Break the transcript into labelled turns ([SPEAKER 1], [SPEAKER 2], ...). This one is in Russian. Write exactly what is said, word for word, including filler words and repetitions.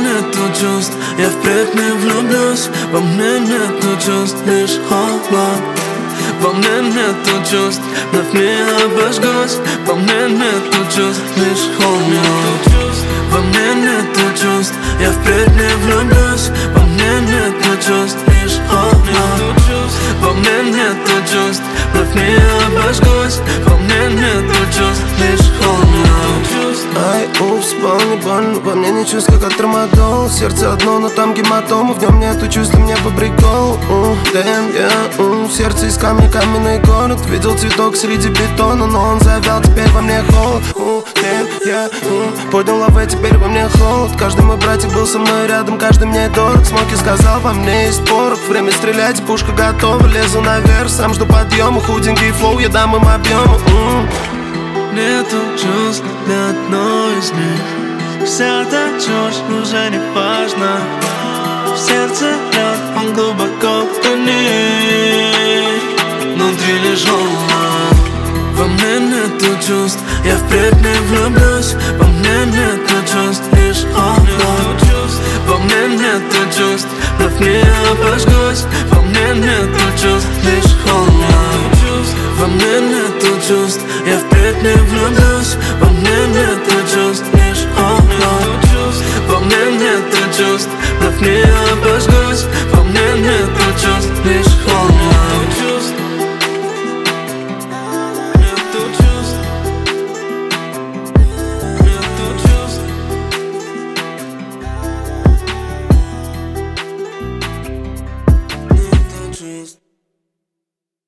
[SPEAKER 1] нету чувств, я впредь не влюблюсь. Во мне нету чувств, лишь холод. Во мне нету чувств, вновь не обожгусь. Во мне нету чувств, лишь холод. Во мне нету чувств, я впредь не влюблюсь. Во мне нету чувств, лишь холод. Во мне нету чувств, вновь не обожгусь. Во мне нету чувств, лишь холод.
[SPEAKER 2] Ай, упс, больно, больно. Во мне не чувств, как трамадол. Сердце одно, но там гематома. В нем нету чувств, мне по приколу. Дэм, я, в сердце из камня каменный город. Видел цветок среди бетона, но он завял, теперь во мне холод. Дэм, я, поднял лавы, теперь во мне холод. Каждый мой братик был со мной рядом, каждый мне дорог. Смоки сказал, во мне есть порох. Время стрелять, пушка готова. Лезу наверх, сам жду подъема. Худенький флоу, я дам им объема.
[SPEAKER 1] Нету чувств для одной из них. Вся эта чушь уже не важна. В сердце лед, он глубоко проник. Внутри лишь холод. Во мне нету чувств, я впредь не влюблюсь. Во мне нету чувств, лишь холод. Во мне нету чувств, вновь не обожгусь. Во мне нету чувств, лишь холод. Во мне нету чувств, я впредь не влюблюсь. Во мне нету чувств, лишь холод. Во мне нету чувств, вновь не обожгусь.